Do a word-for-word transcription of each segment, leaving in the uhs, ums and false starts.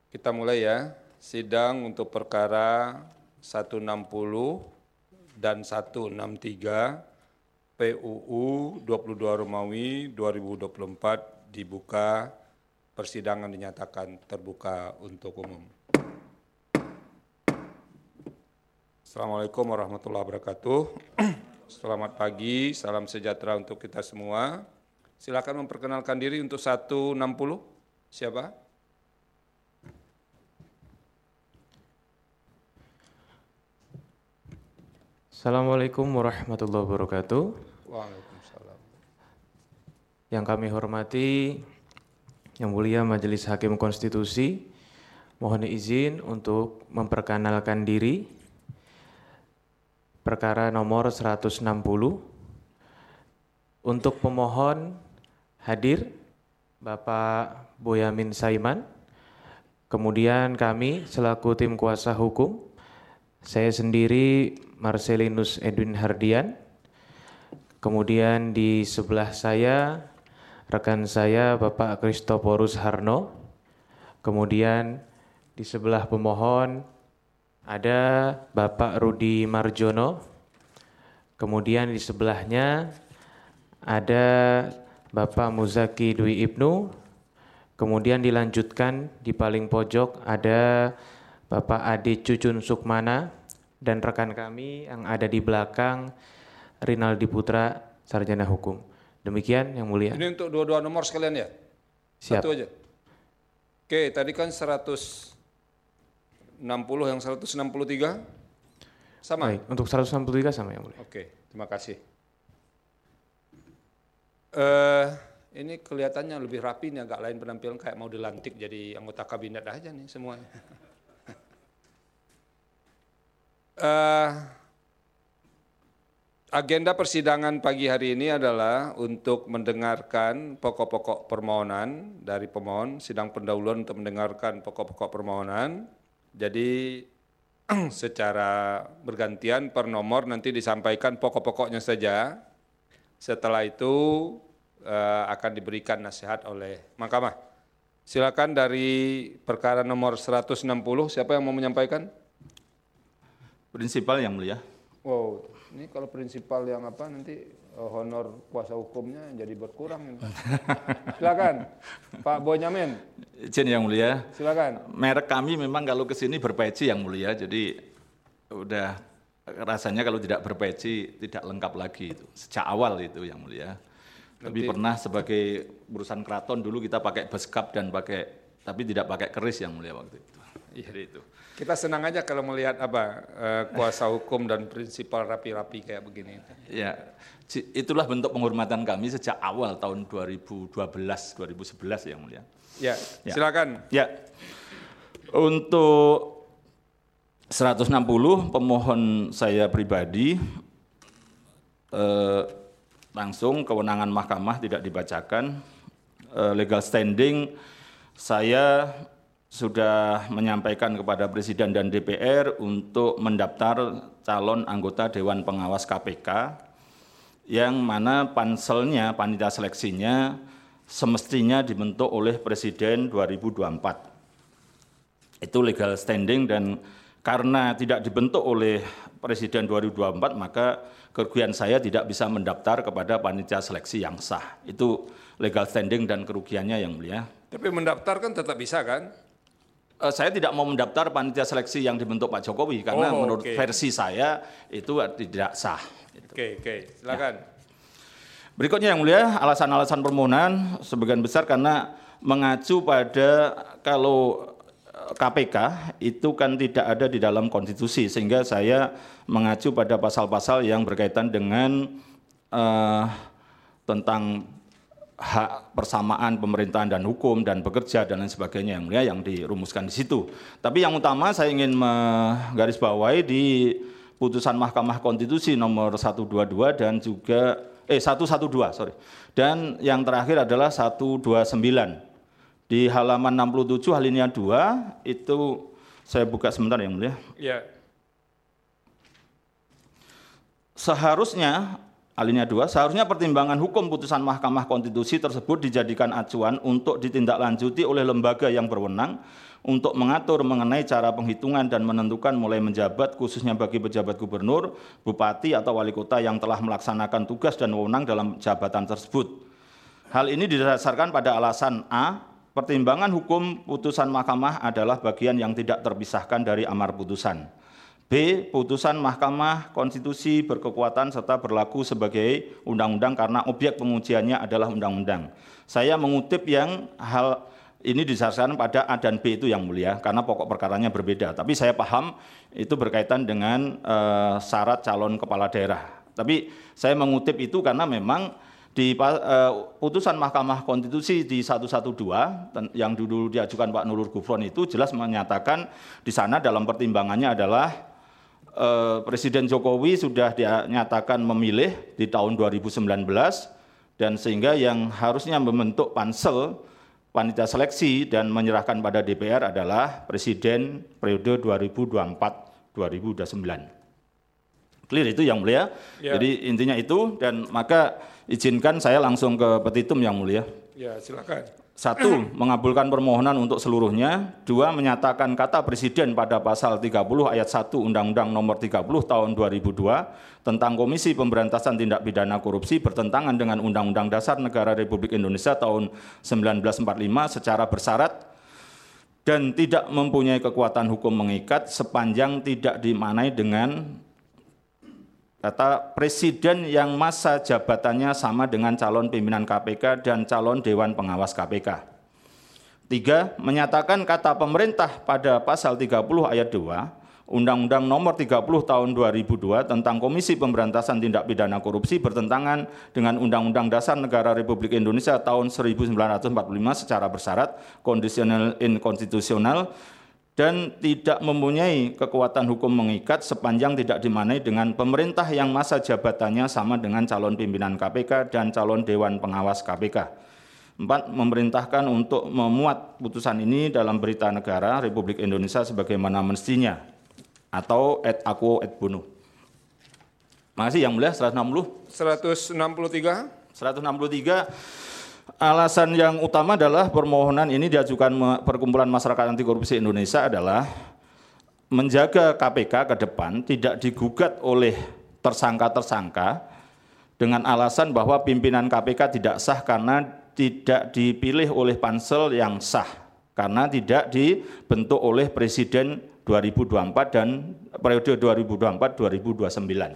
Kita mulai ya, sidang untuk perkara seratus enam puluh dan seratus enam puluh tiga P U U dua puluh dua Romawi dua ribu dua puluh empat dibuka, persidangan dinyatakan terbuka untuk umum. Assalamualaikum warahmatullahi wabarakatuh. Selamat pagi, salam sejahtera untuk kita semua. Silakan memperkenalkan diri untuk seratus enam puluh. Siapa? Assalamualaikum warahmatullahi wabarakatuh. Waalaikumsalam. Yang kami hormati, Yang Mulia Majelis Hakim Konstitusi, mohon izin untuk memperkenalkan diri. Perkara nomor seratus enam puluh. Untuk pemohon hadir Bapak Boyamin Saiman. Kemudian kami selaku tim kuasa hukum, saya sendiri Marcelinus Edwin Hardian. Kemudian di sebelah saya rekan saya Bapak Kristoporus Harno. Kemudian di sebelah pemohon ada Bapak Rudi Marjono. Kemudian di sebelahnya ada Bapak Muzaki Dwi Ibnu. Kemudian dilanjutkan di paling pojok ada Bapak Adi Cucun Sukmana dan rekan kami yang ada di belakang Rinaldi Putra, Sarjana Hukum. Demikian Yang Mulia. Ini untuk dua-dua nomor sekalian ya? Siap. Satu aja. Oke, tadi kan seratus enam puluh yang seratus enam puluh tiga sama? Baik, untuk seratus enam puluh tiga sama Yang Mulia. Oke, terima kasih. Uh, ini kelihatannya lebih rapi nih, agak lain penampilan, kayak mau dilantik jadi anggota kabinet aja nih semuanya. uh, Agenda persidangan pagi hari ini adalah untuk mendengarkan pokok-pokok permohonan dari pemohon, sidang pendahuluan untuk mendengarkan pokok-pokok permohonan. Jadi secara bergantian per nomor nanti disampaikan pokok-pokoknya saja. Setelah itu uh, akan diberikan nasihat oleh mahkamah. Silakan dari perkara nomor seratus enam puluh, siapa yang mau menyampaikan? Prinsipal Yang Mulia. Wow, ini kalau prinsipal yang apa nanti uh, honor kuasa hukumnya jadi berkurang. Silakan, Pak Bonyamin. Izin Yang Mulia. Silakan. Merek kami memang kalau ke sini berpeci Yang Mulia, jadi udah rasanya kalau tidak berpeci tidak lengkap lagi itu. Sejak awal itu Yang Mulia. Tapi Nanti. Pernah sebagai urusan keraton dulu kita pakai beskap dan pakai, tapi tidak pakai keris Yang Mulia waktu itu. Iya itu. Kita senang aja kalau melihat apa uh, kuasa hukum dan prinsipal rapi-rapi kayak begini. Ya, itulah bentuk penghormatan kami sejak awal tahun dua ribu dua belas dua ribu sebelas Yang Mulia. Ya, ya. Silakan. Ya. Untuk seratus enam puluh pemohon saya pribadi eh, langsung kewenangan mahkamah tidak dibacakan. Eh, legal standing saya sudah menyampaikan kepada Presiden dan D P R untuk mendaftar calon anggota Dewan Pengawas K P K yang mana panselnya, panitia seleksinya semestinya dibentuk oleh Presiden dua ribu dua puluh empat. Itu legal standing, dan karena tidak dibentuk oleh Presiden dua ribu dua puluh empat maka kerugian saya tidak bisa mendaftar kepada panitia seleksi yang sah. Itu legal standing dan kerugiannya Yang Mulia. Tapi mendaftar kan tetap bisa kan? Saya tidak mau mendaftar panitia seleksi yang dibentuk Pak Jokowi karena oh, menurut okay. versi saya itu tidak sah. Oke, okay, oke, okay. Silakan. Ya. Berikutnya Yang Mulia, alasan-alasan permohonan sebagian besar karena mengacu pada kalau K P K itu kan tidak ada di dalam konstitusi, sehingga saya mengacu pada pasal-pasal yang berkaitan dengan uh, tentang hak persamaan pemerintahan dan hukum dan bekerja dan lain sebagainya Yang Mulia yang dirumuskan di situ. Tapi yang utama saya ingin menggarisbawahi di putusan Mahkamah Konstitusi nomor seratus dua puluh dua dan juga eh seratus dua belas sorry. Dan yang terakhir adalah seratus dua puluh sembilan. Di halaman enam puluh tujuh alinea dua itu saya buka sebentar Yang Mulia. Iya. Seharusnya alinea dua, seharusnya pertimbangan hukum putusan Mahkamah Konstitusi tersebut dijadikan acuan untuk ditindaklanjuti oleh lembaga yang berwenang untuk mengatur mengenai cara penghitungan dan menentukan mulai menjabat khususnya bagi pejabat gubernur, bupati atau wali kota yang telah melaksanakan tugas dan wewenang dalam jabatan tersebut. Hal ini didasarkan pada alasan A, pertimbangan hukum putusan mahkamah adalah bagian yang tidak terpisahkan dari amar putusan. B, putusan Mahkamah Konstitusi berkekuatan serta berlaku sebagai undang-undang karena objek pengujiannya adalah undang-undang. Saya mengutip yang hal ini didasarkan pada A dan B itu yang mulia, karena pokok perkaranya berbeda. Tapi saya paham itu berkaitan dengan uh, syarat calon kepala daerah. Tapi saya mengutip itu karena memang di uh, putusan Mahkamah Konstitusi di seratus dua belas yang dulu diajukan Pak Nurul Gufron itu jelas menyatakan di sana dalam pertimbangannya adalah uh, Presiden Jokowi sudah dinyatakan memilih di tahun dua ribu sembilan belas dan sehingga yang harusnya membentuk pansel panitia seleksi dan menyerahkan pada D P R adalah Presiden periode dua ribu dua puluh empat sampai dua ribu dua puluh sembilan. Clear itu yang mulia. Ya. Jadi intinya itu dan maka izinkan saya langsung ke petitum yang mulia. Ya, silakan. Satu, mengabulkan permohonan untuk seluruhnya. Dua, menyatakan kata Presiden pada pasal tiga puluh ayat satu Undang-Undang Nomor tiga puluh Tahun dua ribu dua tentang Komisi Pemberantasan Tindak Pidana Korupsi bertentangan dengan Undang-Undang Dasar Negara Republik Indonesia tahun seribu sembilan ratus empat puluh lima secara bersyarat dan tidak mempunyai kekuatan hukum mengikat sepanjang tidak dimaknai dengan kata Presiden yang masa jabatannya sama dengan calon pimpinan K P K dan calon Dewan Pengawas K P K. Tiga, menyatakan kata pemerintah pada pasal tiga puluh ayat dua, Undang-Undang Nomor tiga puluh Tahun dua ribu dua tentang Komisi Pemberantasan Tindak Pidana Korupsi bertentangan dengan Undang-Undang Dasar Negara Republik Indonesia tahun seribu sembilan ratus empat puluh lima secara bersyarat, kondisional inkonstitusional, dan tidak mempunyai kekuatan hukum mengikat sepanjang tidak dimaknai dengan pemerintah yang masa jabatannya sama dengan calon pimpinan K P K dan calon Dewan Pengawas K P K. Empat, memerintahkan untuk memuat putusan ini dalam berita negara Republik Indonesia sebagaimana mestinya atau et aquo et bono. Makasih yang mulia. Seratus enam puluh. Seratus enam puluh tiga. Seratus enam puluh tiga. Alasan yang utama adalah permohonan ini diajukan Perkumpulan Masyarakat Anti Korupsi Indonesia adalah menjaga K P K ke depan tidak digugat oleh tersangka-tersangka dengan alasan bahwa pimpinan K P K tidak sah karena tidak dipilih oleh pansel yang sah, karena tidak dibentuk oleh Presiden dua ribu dua puluh empat dan periode dua ribu dua puluh empat sampai dua ribu dua puluh sembilan.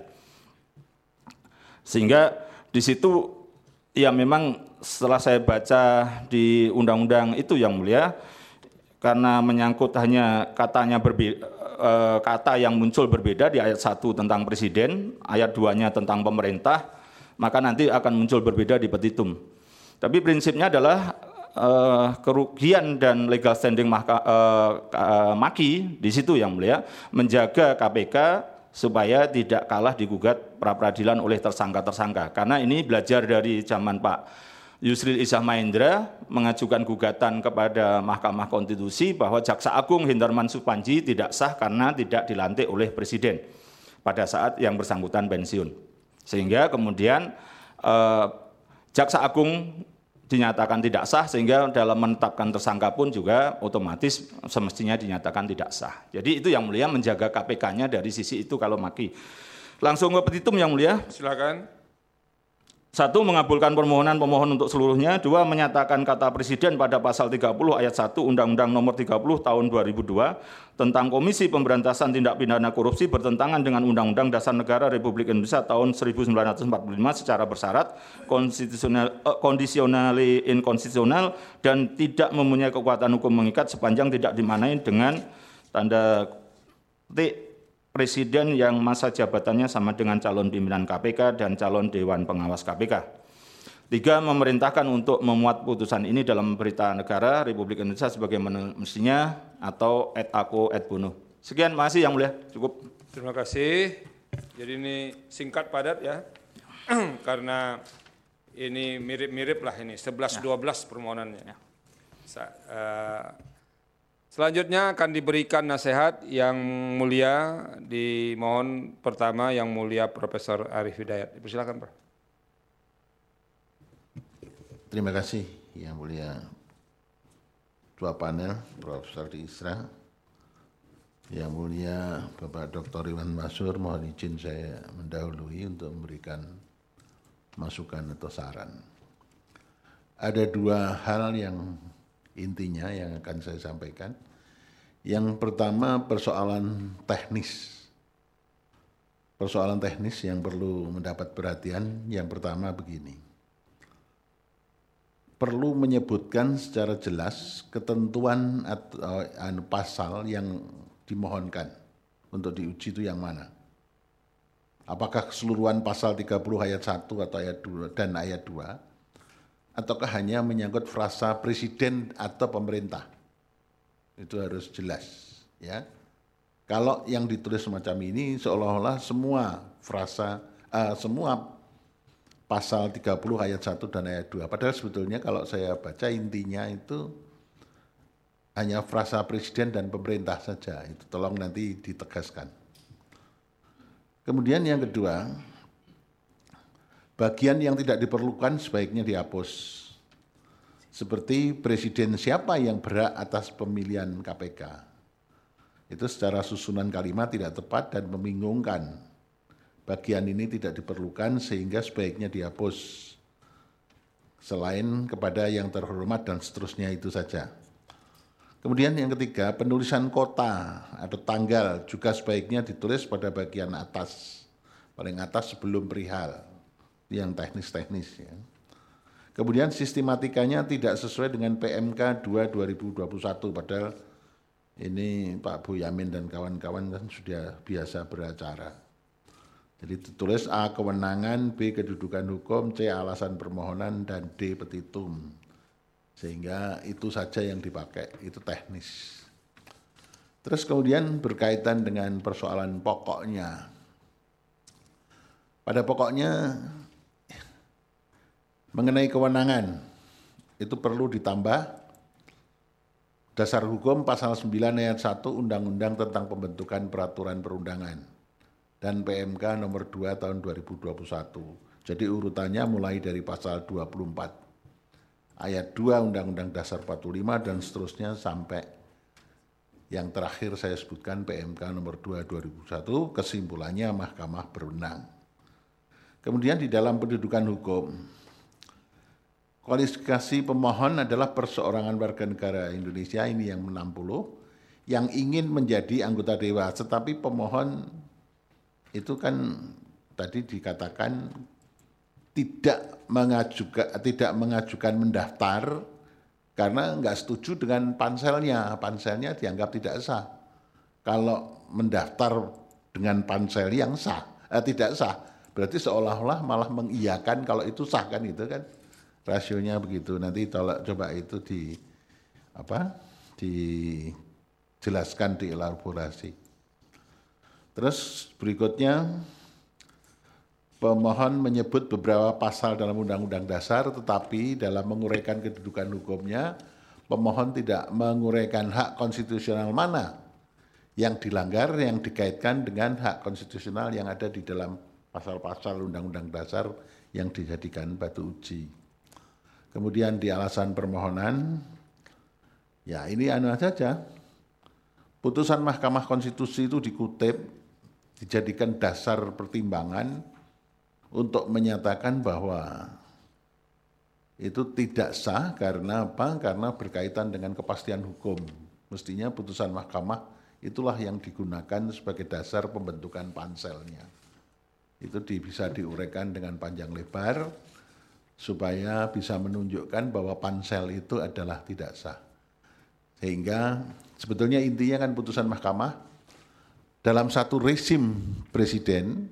Sehingga di situ ya memang setelah saya baca di undang-undang itu yang mulia, karena menyangkut hanya katanya berbeda, kata yang muncul berbeda di ayat satu tentang presiden, ayat dua-nya tentang pemerintah, maka nanti akan muncul berbeda di petitum. Tapi prinsipnya adalah eh, kerugian dan legal standing mahka, eh, maki di situ yang mulia, menjaga K P K supaya tidak kalah digugat pra-peradilan oleh tersangka-tersangka. Karena ini belajar dari zaman Pak Yusril Izzah Mahendra mengajukan gugatan kepada Mahkamah Konstitusi bahwa Jaksa Agung Hindarman Supanji tidak sah karena tidak dilantik oleh Presiden pada saat yang bersangkutan pensiun. Sehingga kemudian eh, Jaksa Agung dinyatakan tidak sah sehingga dalam menetapkan tersangka pun juga otomatis semestinya dinyatakan tidak sah. Jadi itu yang mulia menjaga K P K-nya dari sisi itu kalau maki. Langsung ke petitum yang mulia. Silakan. Satu, mengabulkan permohonan pemohon untuk seluruhnya. Dua, menyatakan kata Presiden pada pasal tiga puluh ayat satu Undang-Undang Nomor tiga puluh Tahun dua ribu dua tentang Komisi Pemberantasan Tindak Pidana Korupsi bertentangan dengan Undang-Undang Dasar Negara Republik Indonesia tahun seribu sembilan ratus empat puluh lima secara bersyarat, konstitusional, eh, kondisionali inkonstitusional, dan tidak mempunyai kekuatan hukum mengikat sepanjang tidak dimaknai dengan tanda petik Presiden yang masa jabatannya sama dengan calon pimpinan K P K dan calon Dewan Pengawas K P K. Tiga, memerintahkan untuk memuat putusan ini dalam berita negara Republik Indonesia sebagaimana mestinya atau et aquo et bono. Sekian, makasih yang mulia. Cukup. Terima kasih. Jadi ini singkat padat ya, karena ini mirip-mirip lah ini, sebelas dua belas permohonannya. Ya. Uh, Selanjutnya akan diberikan nasihat yang mulia, dimohon pertama yang mulia Profesor Arief Hidayat. Silakan, Pak. Terima kasih Yang Mulia Ketua Panel Profesor Isra, Yang Mulia Bapak Doktor Iwan Mansur, mohon izin saya mendahului untuk memberikan masukan atau saran. Ada dua hal yang intinya yang akan saya sampaikan. Yang pertama persoalan teknis. Persoalan teknis yang perlu mendapat perhatian. Yang pertama begini. Perlu menyebutkan secara jelas ketentuan atau pasal yang dimohonkan untuk diuji itu yang mana. Apakah keseluruhan pasal tiga puluh ayat satu atau ayat dua dan ayat dua, ataukah hanya menyangkut frasa presiden atau pemerintah. Itu harus jelas, ya. Kalau yang ditulis semacam ini seolah-olah semua frasa uh, semua pasal tiga puluh ayat satu dan ayat dua. Padahal sebetulnya kalau saya baca intinya itu hanya frasa presiden dan pemerintah saja. Itu tolong nanti ditegaskan. Kemudian yang kedua, bagian yang tidak diperlukan sebaiknya dihapus. Seperti presiden siapa yang berhak atas pemilihan K P K. Itu secara susunan kalimat tidak tepat dan membingungkan. Bagian ini tidak diperlukan sehingga sebaiknya dihapus. Selain kepada yang terhormat dan seterusnya itu saja. Kemudian yang ketiga, penulisan kota atau tanggal juga sebaiknya ditulis pada bagian atas. Paling atas sebelum perihal. Yang teknis-teknis. Ya. Kemudian sistematikanya tidak sesuai dengan P M K dua dua ribu dua puluh satu. Padahal ini Pak Boyamin dan kawan-kawan kan sudah biasa beracara. Jadi ditulis A kewenangan, B kedudukan hukum, C alasan permohonan, dan D petitum. Sehingga itu saja yang dipakai, itu teknis. Terus kemudian berkaitan dengan persoalan pokoknya. Pada pokoknya mengenai kewenangan, itu perlu ditambah dasar hukum pasal sembilan ayat satu Undang-Undang tentang Pembentukan Peraturan Perundangan. Dan P M K nomor dua tahun dua ribu dua puluh satu. Jadi urutannya mulai dari pasal dua puluh empat ayat dua Undang-Undang Dasar empat puluh lima dan seterusnya sampai yang terakhir saya sebutkan P M K nomor dua dua ribu satu, kesimpulannya Mahkamah berwenang. Kemudian di dalam pendudukan hukum, kualifikasi pemohon adalah perseorangan warga negara Indonesia ini yang enam puluh yang ingin menjadi anggota dewan, tetapi pemohon itu kan tadi dikatakan tidak mengajukan tidak mengajukan mendaftar karena enggak setuju dengan panselnya, panselnya dianggap tidak sah. Kalau mendaftar dengan pansel yang sah, eh, tidak sah, berarti seolah-olah malah mengiyakan kalau itu sah kan itu kan rasionya begitu. Nanti tolak coba itu di apa? Dijelaskan, dielaborasi. Terus berikutnya, pemohon menyebut beberapa pasal dalam Undang-Undang Dasar, tetapi dalam menguraikan kedudukan hukumnya, pemohon tidak menguraikan hak konstitusional mana yang dilanggar, yang dikaitkan dengan hak konstitusional yang ada di dalam pasal-pasal Undang-Undang Dasar yang dijadikan batu uji. Kemudian di alasan permohonan, ya ini anu saja, putusan Mahkamah Konstitusi itu dikutip, dijadikan dasar pertimbangan untuk menyatakan bahwa itu tidak sah karena apa? Karena berkaitan dengan kepastian hukum. Mestinya putusan mahkamah itulah yang digunakan sebagai dasar pembentukan panselnya. Itu bisa diuraikan dengan panjang lebar supaya bisa menunjukkan bahwa pansel itu adalah tidak sah. Sehingga sebetulnya intinya kan putusan mahkamah dalam satu rezim presiden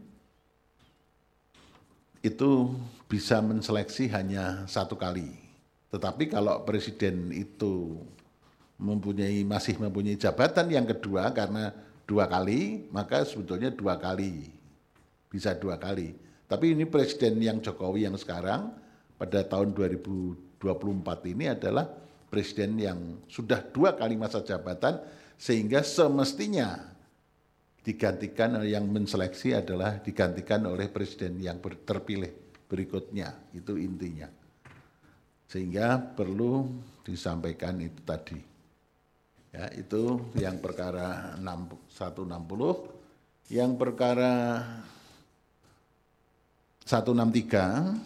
itu bisa menseleksi hanya satu kali. Tetapi kalau presiden itu mempunyai masih mempunyai jabatan yang kedua karena dua kali, maka sebetulnya dua kali, bisa dua kali. Tapi ini presiden yang Jokowi yang sekarang pada tahun dua ribu dua puluh empat ini adalah presiden yang sudah dua kali masa jabatan sehingga semestinya digantikan, yang menseleksi adalah digantikan oleh presiden yang terpilih berikutnya, itu intinya. Sehingga perlu disampaikan itu tadi. Ya, itu yang perkara seratus enam puluh, yang perkara seratus enam puluh tiga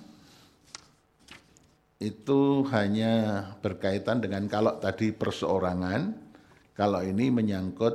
itu hanya berkaitan dengan kalau tadi perseorangan, kalau ini menyangkut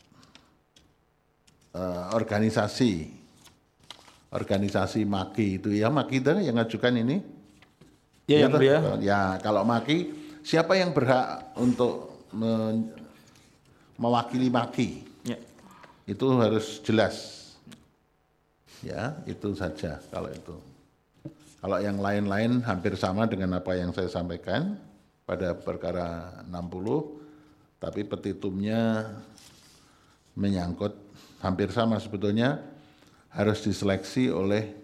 uh, organisasi, organisasi MAKI itu ya, MAKI itu yang ngajukan ini. Ya, ya, yang mulia. Ya, kalau MAKI, siapa yang berhak untuk me, mewakili MAKI? Ya. Itu harus jelas. Ya, itu saja kalau itu. Kalau yang lain-lain hampir sama dengan apa yang saya sampaikan pada perkara enam puluh, tapi petitumnya menyangkut hampir sama sebetulnya, harus diseleksi oleh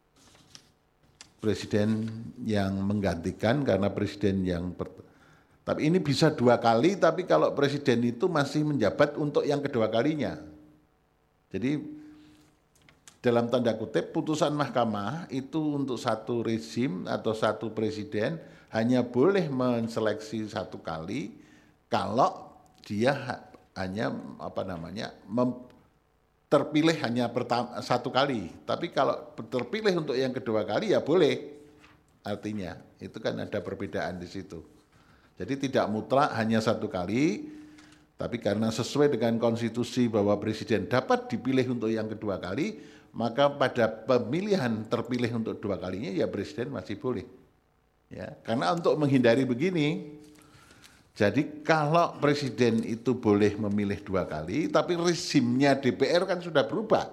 presiden yang menggantikan karena presiden yang per, tapi ini bisa dua kali, tapi kalau presiden itu masih menjabat untuk yang kedua kalinya. Jadi dalam tanda kutip putusan mahkamah itu untuk satu rezim atau satu presiden hanya boleh menseleksi satu kali kalau dia hanya apa namanya mem, terpilih hanya pertama, satu kali. Tapi kalau terpilih untuk yang kedua kali ya boleh. Artinya itu kan ada perbedaan di situ. Jadi tidak mutlak hanya satu kali, tapi karena sesuai dengan konstitusi bahwa presiden dapat dipilih untuk yang kedua kali, maka pada pemilihan terpilih untuk dua kalinya ya presiden masih boleh. Ya, karena untuk menghindari begini, jadi kalau presiden itu boleh memilih dua kali, tapi rezimnya D P R kan sudah berubah.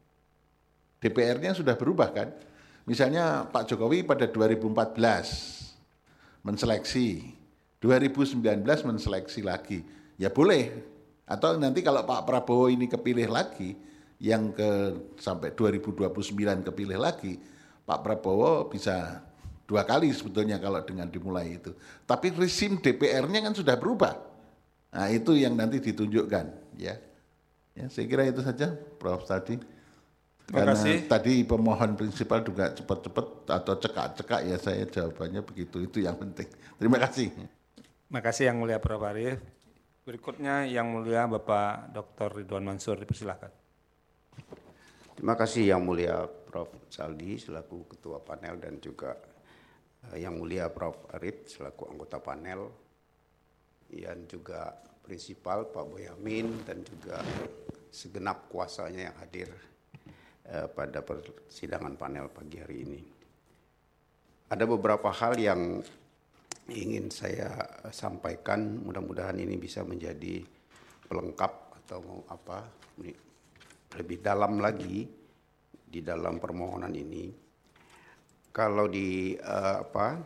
D P R-nya sudah berubah kan. Misalnya Pak Jokowi pada dua ribu empat belas menseleksi, dua ribu sembilan belas menseleksi lagi, ya boleh. Atau nanti kalau Pak Prabowo ini kepilih lagi, yang ke sampai dua ribu dua puluh sembilan kepilih lagi, Pak Prabowo bisa dua kali sebetulnya kalau dengan dimulai itu. Tapi rezim D P R-nya kan sudah berubah. Nah itu yang nanti ditunjukkan. Ya, ya saya kira itu saja Prof tadi. Terima Karena kasih. tadi pemohon prinsipal juga cepat-cepat atau cekak-cekak ya saya jawabannya begitu. Itu yang penting. Terima kasih. Terima kasih Yang Mulia Prof Arief. Berikutnya Yang Mulia Bapak Doktor Ridwan Mansur, dipersilakan. Terima kasih Yang Mulia Prof Saldi selaku Ketua Panel dan juga Yang Mulia Prof Arief selaku anggota panel, dan juga Prinsipal Pak Boyamin dan juga segenap kuasanya yang hadir eh, pada persidangan panel pagi hari ini. Ada beberapa hal yang ingin saya sampaikan, mudah-mudahan ini bisa menjadi pelengkap atau mau apa lebih dalam lagi di dalam permohonan ini. Kalau di uh, apa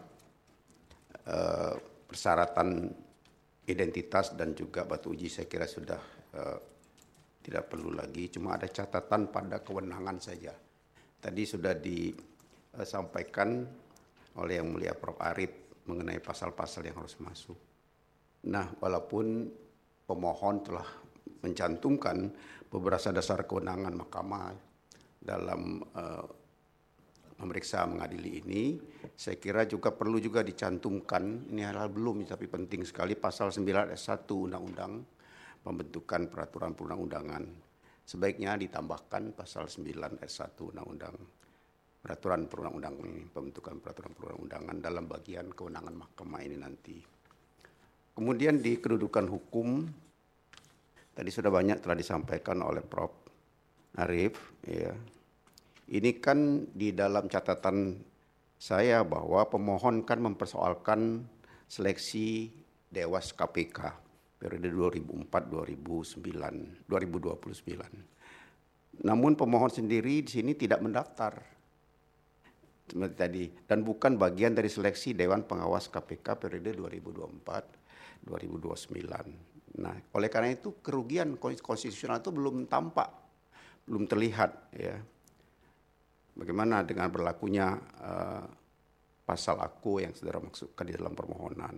uh, persyaratan identitas dan juga batu uji saya kira sudah uh, tidak perlu lagi, cuma ada catatan pada kewenangan saja. Tadi sudah disampaikan oleh Yang Mulia Prof Arief mengenai pasal-pasal yang harus masuk. Nah, walaupun pemohon telah mencantumkan beberapa dasar kewenangan mahkamah dalam uh, memeriksa mengadili ini, saya kira juga perlu juga dicantumkan, ini hal-hal belum tapi penting sekali, pasal sembilan ayat satu Undang-Undang Pembentukan Peraturan Perundang-Undangan. Sebaiknya ditambahkan pasal sembilan ayat satu Undang-Undang Peraturan Perundang-Undangan, Pembentukan Peraturan Perundang-Undangan dalam bagian kewenangan mahkamah ini nanti. Kemudian di kedudukan hukum, tadi sudah banyak telah disampaikan oleh Prof Arief, ya. Ini kan di dalam catatan saya bahwa pemohon kan mempersoalkan seleksi Dewas K P K periode dua ribu empat sampai dua ribu dua puluh sembilan. Namun pemohon sendiri di sini tidak mendaftar seperti tadi dan bukan bagian dari seleksi Dewan Pengawas K P K periode dua ribu dua puluh empat sampai dua ribu dua puluh sembilan. Nah, oleh karena itu kerugian konstitusional itu belum tampak, belum terlihat, ya. Bagaimana dengan berlakunya uh, pasal aku yang saudara maksudkan di dalam permohonan.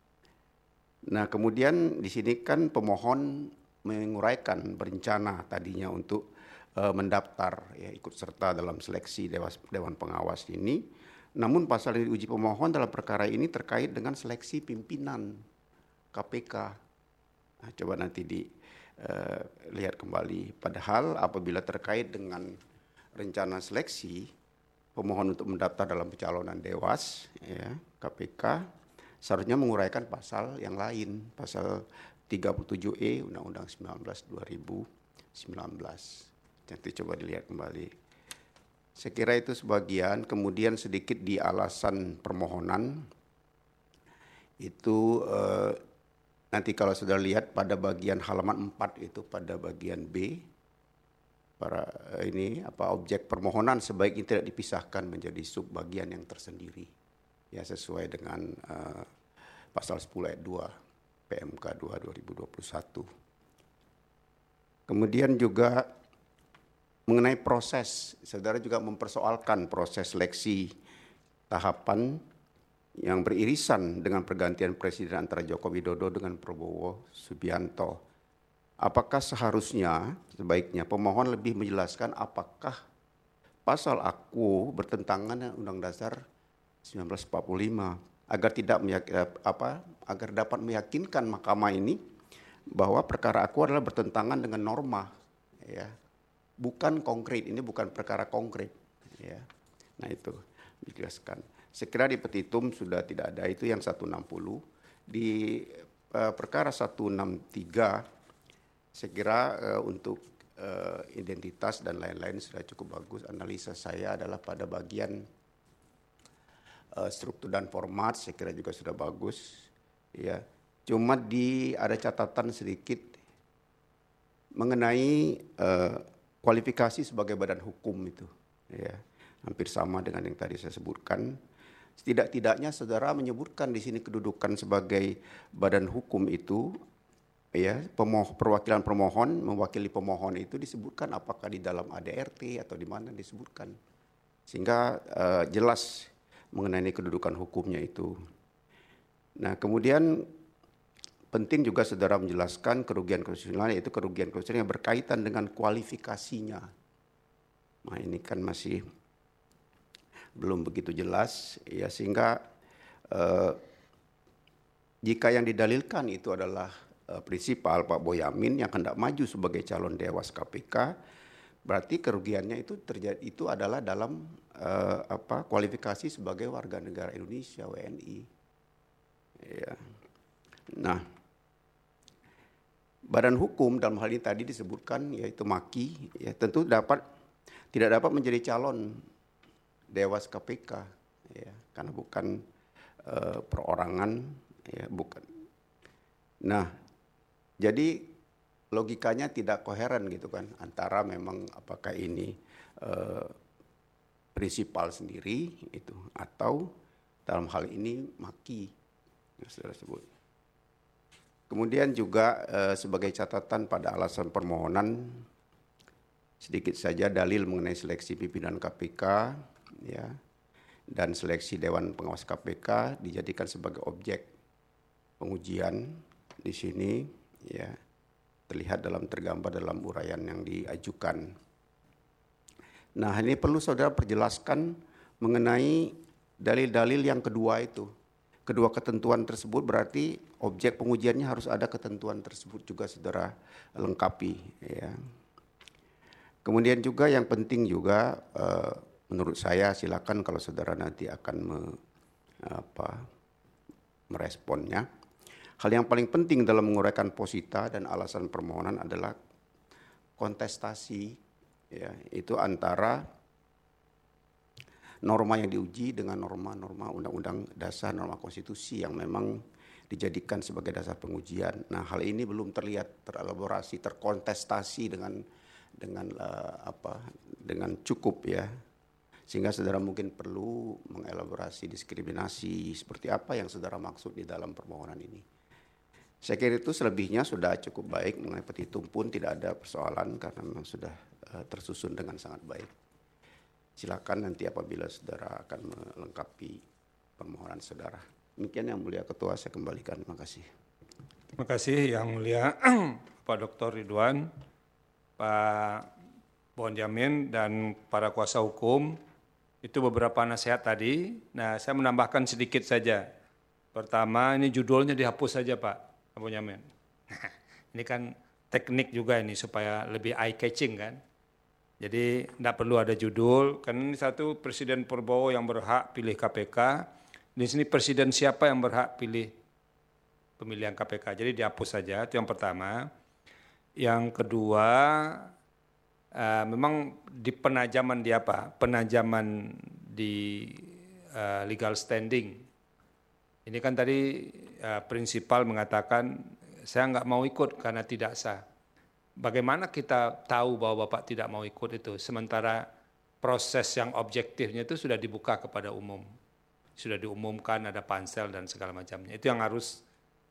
Nah, kemudian di sini kan pemohon menguraikan berencana tadinya untuk uh, mendaftar, ya, ikut serta dalam seleksi Dewas, Dewan Pengawas ini, Namun pasal yang diuji pemohon dalam perkara ini terkait dengan seleksi pimpinan K P K. Nah, coba nanti dilihat uh, kembali. Padahal apabila terkait dengan rencana seleksi pemohon untuk mendaftar dalam pencalonan dewas, ya, K P K seharusnya menguraikan pasal yang lain, pasal tiga puluh tujuh E Undang-Undang sembilan belas dua ribu sembilan belas. Nanti coba dilihat kembali. Saya kira itu sebagian. Kemudian sedikit di alasan permohonan itu eh, nanti kalau sudah lihat pada bagian halaman empat itu pada bagian B, para ini apa objek permohonan sebaiknya tidak dipisahkan menjadi subbagian yang tersendiri, ya sesuai dengan uh, pasal sepuluh ayat dua P M K dua dua ribu dua puluh satu. Kemudian juga mengenai proses, saudara juga mempersoalkan proses seleksi tahapan yang beririsan dengan pergantian presiden antara Joko Widodo dengan Prabowo Subianto. Apakah seharusnya sebaiknya pemohon lebih menjelaskan apakah pasal aku bertentangan dengan Undang Dasar seribu sembilan ratus empat puluh lima agar tidak apa agar dapat meyakinkan mahkamah ini bahwa perkara aku adalah bertentangan dengan norma, ya, bukan konkret, ini bukan perkara konkret, ya. Nah itu dijelaskan. Sekira di petitum sudah tidak ada, itu yang seratus enam puluh. Di uh, perkara seratus enam puluh tiga saya kira uh, untuk uh, identitas dan lain-lain sudah cukup bagus. Analisa saya adalah pada bagian uh, struktur dan format, saya kira juga sudah bagus, ya. Cuma di ada catatan sedikit mengenai uh, kualifikasi sebagai badan hukum itu, ya, hampir sama dengan yang tadi saya sebutkan. Setidak-tidaknya saudara menyebutkan di sini kedudukan sebagai badan hukum itu, ya, pemoh, perwakilan pemohon mewakili pemohon itu disebutkan apakah di dalam A D R T atau di mana disebutkan, sehingga uh, jelas mengenai kedudukan hukumnya itu. Nah kemudian penting juga saudara menjelaskan kerugian konstitusional, yaitu kerugian konstitusional yang berkaitan dengan kualifikasinya. Nah ini kan masih belum begitu jelas, ya, sehingga eh, jika yang didalilkan itu adalah eh, prinsipal Pak Boyamin yang hendak maju sebagai calon dewas K P K, berarti kerugiannya itu terjadi itu adalah dalam eh, apa kualifikasi sebagai warga negara Indonesia W N I. Ya. Nah, badan hukum dalam hal ini tadi disebutkan yaitu Maki, ya, tentu dapat tidak dapat menjadi calon dewas K P K, ya, karena bukan uh, perorangan, ya, bukan. Nah, jadi logikanya tidak koheren gitu kan, antara memang apakah ini uh, prinsipal sendiri itu atau dalam hal ini Maki yang sudah disebut. Kemudian juga uh, sebagai catatan pada alasan permohonan sedikit saja dalil mengenai seleksi pimpinan K P K, ya, dan seleksi Dewan Pengawas K P K dijadikan sebagai objek pengujian di sini, ya, terlihat dalam tergambar dalam uraian yang diajukan. Nah ini perlu saudara perjelaskan mengenai dalil-dalil yang kedua itu. Kedua ketentuan tersebut berarti objek pengujiannya harus ada ketentuan tersebut juga saudara lengkapi, ya. Kemudian juga yang penting juga uh, menurut saya, silakan kalau saudara nanti akan me, apa, meresponnya. Hal yang paling penting dalam menguraikan posita dan alasan permohonan adalah kontestasi, ya, itu antara norma yang diuji dengan norma-norma undang-undang dasar, norma konstitusi yang memang dijadikan sebagai dasar pengujian. Nah hal ini belum terlihat terelaborasi, terkontestasi dengan dengan uh, apa dengan cukup, ya. Sehingga saudara mungkin perlu mengelaborasi diskriminasi seperti apa yang saudara maksud di dalam permohonan ini. Saya kira itu selebihnya sudah cukup baik, mengenai petitum pun tidak ada persoalan karena memang sudah uh, tersusun dengan sangat baik. Silakan nanti apabila saudara akan melengkapi permohonan saudara. Demikian yang mulia Ketua, saya kembalikan. Terima kasih. Terima kasih yang mulia Pak Doktor Ridwan, Pak Bonyamin dan para kuasa hukum Itu beberapa nasihat tadi. Nah, saya menambahkan sedikit saja. Pertama, ini judulnya dihapus saja Pak Abu Yamin. Ini kan teknik juga ini supaya lebih eye catching kan. Jadi tidak perlu ada judul. Karena ini satu Presiden Prabowo yang berhak pilih K P K. Di sini Presiden siapa yang berhak pilih pemilihan K P K. Jadi dihapus saja. Itu yang pertama. Yang kedua, uh, memang di penajaman di apa? Penajaman di uh, legal standing. Ini kan tadi uh, prinsipal mengatakan saya nggak mau ikut karena tidak sah. Bagaimana kita tahu bahwa Bapak tidak mau ikut itu? Sementara proses yang objektifnya itu sudah dibuka kepada umum. Sudah diumumkan ada pansel dan segala macamnya. Itu yang harus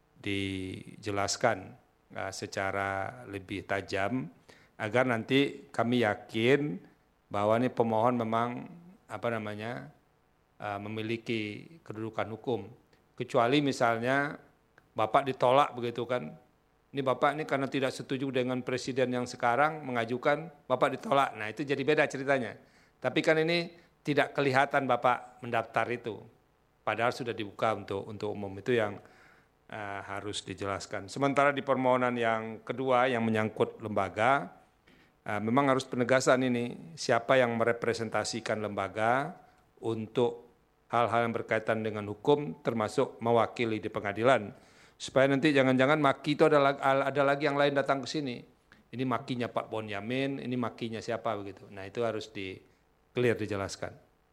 dijelaskan uh, secara lebih tajam agar nanti kami yakin bahwa ini pemohon memang apa namanya uh, memiliki kedudukan hukum. Kecuali misalnya Bapak ditolak begitu kan. Ini Bapak ini karena tidak setuju dengan presiden yang sekarang mengajukan, Bapak ditolak. Nah itu jadi beda ceritanya. Tapi kan ini tidak kelihatan Bapak mendaftar itu. Padahal sudah dibuka untuk untuk umum. Itu yang uh, harus dijelaskan. Sementara di permohonan yang kedua yang menyangkut lembaga, uh, memang harus penegasan ini. Siapa yang merepresentasikan lembaga untuk hal-hal yang berkaitan dengan hukum termasuk mewakili di pengadilan. Supaya nanti jangan-jangan maki itu ada, ada lagi yang lain datang ke sini. Ini makinya Pak Bonyamin, ini makinya siapa begitu. Nah itu harus di clear dijelaskan.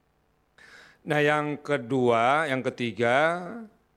Nah yang kedua, yang ketiga,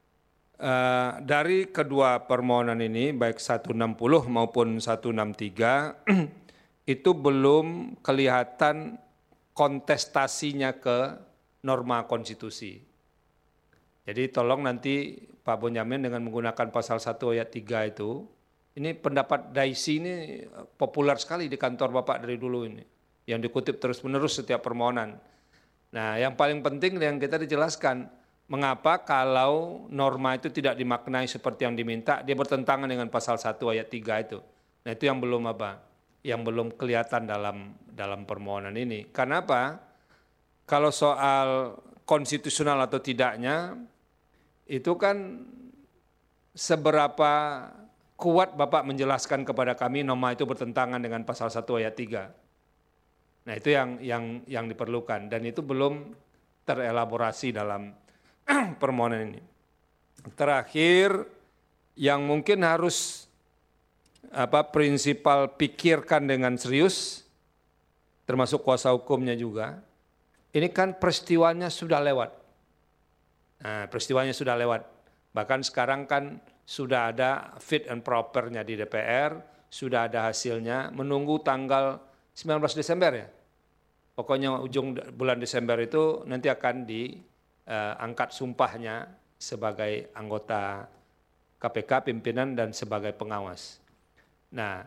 uh, dari kedua permohonan ini baik seratus enam puluh maupun seratus enam puluh tiga itu belum kelihatan kontestasinya ke norma konstitusi. Jadi tolong nanti Pak Bonyamin dengan menggunakan pasal satu ayat tiga itu, ini pendapat Daisy ini populer sekali di kantor Bapak dari dulu ini, yang dikutip terus-menerus setiap permohonan. Nah yang paling penting yang kita dijelaskan, mengapa kalau norma itu tidak dimaknai seperti yang diminta, dia bertentangan dengan pasal satu ayat tiga itu. Nah itu yang belum apa, yang belum kelihatan dalam dalam permohonan ini. Karena apa? Kalau soal konstitusional atau tidaknya, itu kan seberapa kuat Bapak menjelaskan kepada kami norma itu bertentangan dengan pasal satu ayat tiga. Nah itu yang yang yang diperlukan dan itu belum terelaborasi dalam permohonan ini. Terakhir yang mungkin harus apa prinsipal pikirkan dengan serius, termasuk kuasa hukumnya juga. Ini kan peristiwanya sudah lewat. Nah, peristiwanya sudah lewat. Bahkan sekarang kan sudah ada fit and proper-nya di D P R, sudah ada hasilnya, menunggu tanggal sembilan belas Desember ya. Pokoknya ujung bulan Desember itu nanti akan diangkat sumpahnya sebagai anggota K P K, pimpinan dan sebagai pengawas. Nah,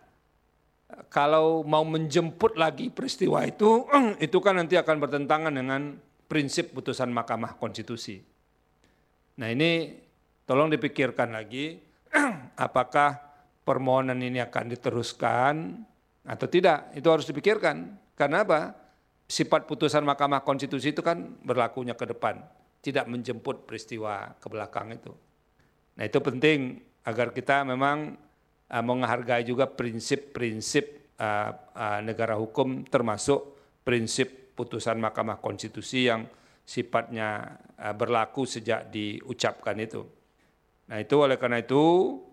kalau mau menjemput lagi peristiwa itu, itu kan nanti akan bertentangan dengan prinsip putusan Mahkamah Konstitusi. Nah ini tolong dipikirkan lagi, apakah permohonan ini akan diteruskan atau tidak, itu harus dipikirkan. Karena apa? Sifat putusan Mahkamah Konstitusi itu kan berlakunya ke depan, tidak menjemput peristiwa ke belakang itu. Nah itu penting agar kita memang uh, menghargai juga prinsip-prinsip uh, uh, negara hukum, termasuk prinsip putusan Mahkamah Konstitusi yang sifatnya uh, berlaku sejak diucapkan itu. Nah itu oleh karena itu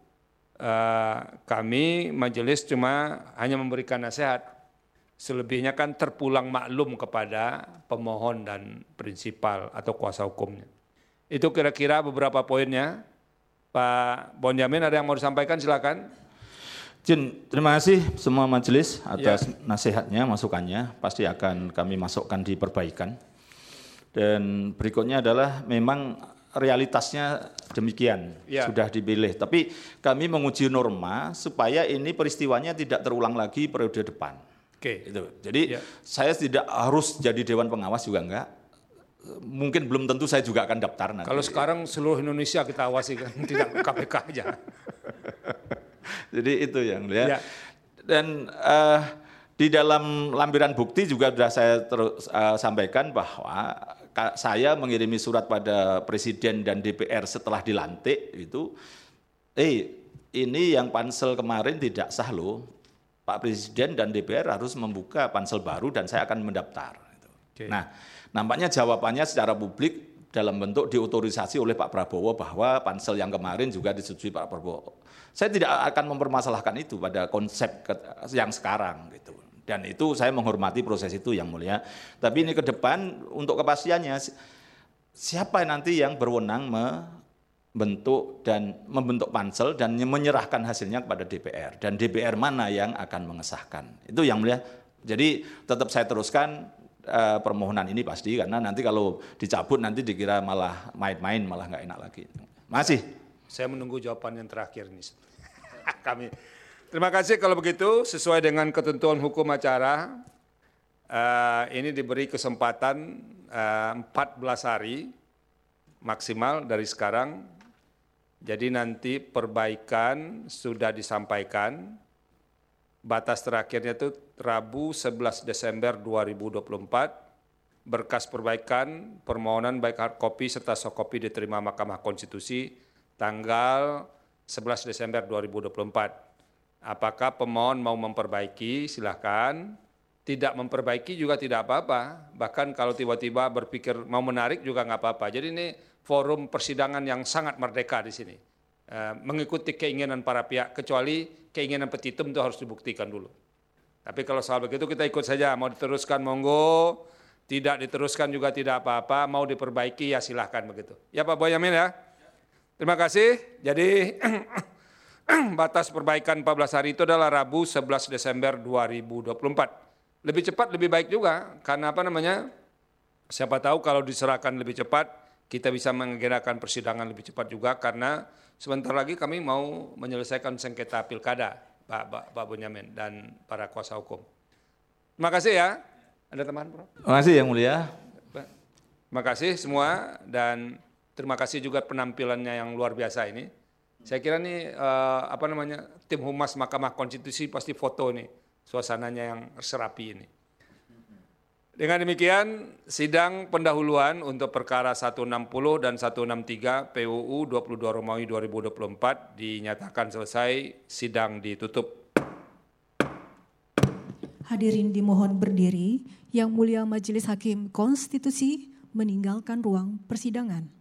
uh, kami majelis cuma hanya memberikan nasihat. Selebihnya kan terpulang maklum kepada pemohon dan prinsipal atau kuasa hukumnya. Itu kira-kira beberapa poinnya. Pak Bonyamin ada yang mau disampaikan, silakan. Jin, terima kasih semua majelis atas ya. Nasihatnya, masukannya. Pasti akan kami masukkan di perbaikan. Dan berikutnya adalah memang realitasnya demikian, ya. Sudah dipilih. Tapi kami menguji norma supaya ini peristiwanya tidak terulang lagi periode depan. Oke. Itu. Jadi ya. Saya tidak harus jadi Dewan Pengawas juga enggak. Mungkin belum tentu saya juga akan daftar nanti. Kalau sekarang seluruh Indonesia kita awasi kan, tidak K P K aja. Jadi itu yang ya. Ya. Dan uh, Di dalam lampiran bukti juga sudah saya terus uh, sampaikan bahwa ka, saya mengirimi surat pada Presiden dan D P R setelah dilantik itu, eh ini yang pansel kemarin tidak sah loh, Pak Presiden dan D P R harus membuka pansel baru dan saya akan mendaftar. Okay. Nah, nampaknya jawabannya secara publik dalam bentuk diotorisasi oleh Pak Prabowo bahwa pansel yang kemarin juga disetujui Pak Prabowo. Saya tidak akan mempermasalahkan itu pada konsep yang sekarang gitu. Dan itu saya menghormati proses itu yang mulia. Tapi ini ke depan untuk kepastiannya siapa nanti yang berwenang membentuk dan membentuk pansel dan menyerahkan hasilnya kepada D P R dan D P R mana yang akan mengesahkan. Itu yang mulia. Jadi tetap saya teruskan Uh, permohonan ini pasti karena nanti kalau dicabut nanti dikira malah main-main malah nggak enak lagi. Masih. Saya menunggu jawaban yang terakhir nih. Kami. Terima kasih kalau begitu sesuai dengan ketentuan hukum acara uh, ini diberi kesempatan uh, empat belas hari maksimal dari sekarang. Jadi nanti perbaikan sudah disampaikan. Batas terakhirnya itu Rabu sebelas Desember dua ribu dua puluh empat, berkas perbaikan permohonan baik hard copy serta soft copy diterima Mahkamah Konstitusi tanggal sebelas Desember dua ribu dua puluh empat. Apakah pemohon mau memperbaiki, silakan. Tidak memperbaiki juga tidak apa-apa. Bahkan kalau tiba-tiba berpikir mau menarik juga nggak apa-apa. Jadi ini forum persidangan yang sangat merdeka di sini. Mengikuti keinginan para pihak, kecuali keinginan petitum itu harus dibuktikan dulu. Tapi kalau soal begitu kita ikut saja, mau diteruskan monggo, tidak diteruskan juga tidak apa-apa, mau diperbaiki ya silahkan begitu. Ya Pak Boyamin ya. Terima kasih. Jadi batas perbaikan empat belas hari itu adalah Rabu sebelas Desember dua ribu dua puluh empat. Lebih cepat lebih baik juga, karena apa namanya, siapa tahu kalau diserahkan lebih cepat, kita bisa mengagendakan persidangan lebih cepat juga, karena sebentar lagi kami mau menyelesaikan sengketa pilkada, Pak, Pak, Pak Bonyamin dan para kuasa hukum. Terima kasih ya. Ada tambahan, Prof? Terima kasih yang mulia. Terima kasih semua dan terima kasih juga penampilannya yang luar biasa ini. Saya kira nih eh, apa namanya tim humas Mahkamah Konstitusi pasti foto nih suasananya yang serapi ini. Dengan demikian, sidang pendahuluan untuk perkara seratus enam puluh dan seratus enam puluh tiga P U U dua puluh dua Romawi dua ribu dua puluh empat dinyatakan selesai, sidang ditutup. Hadirin dimohon berdiri, Yang Mulia Majelis Hakim Konstitusi meninggalkan ruang persidangan.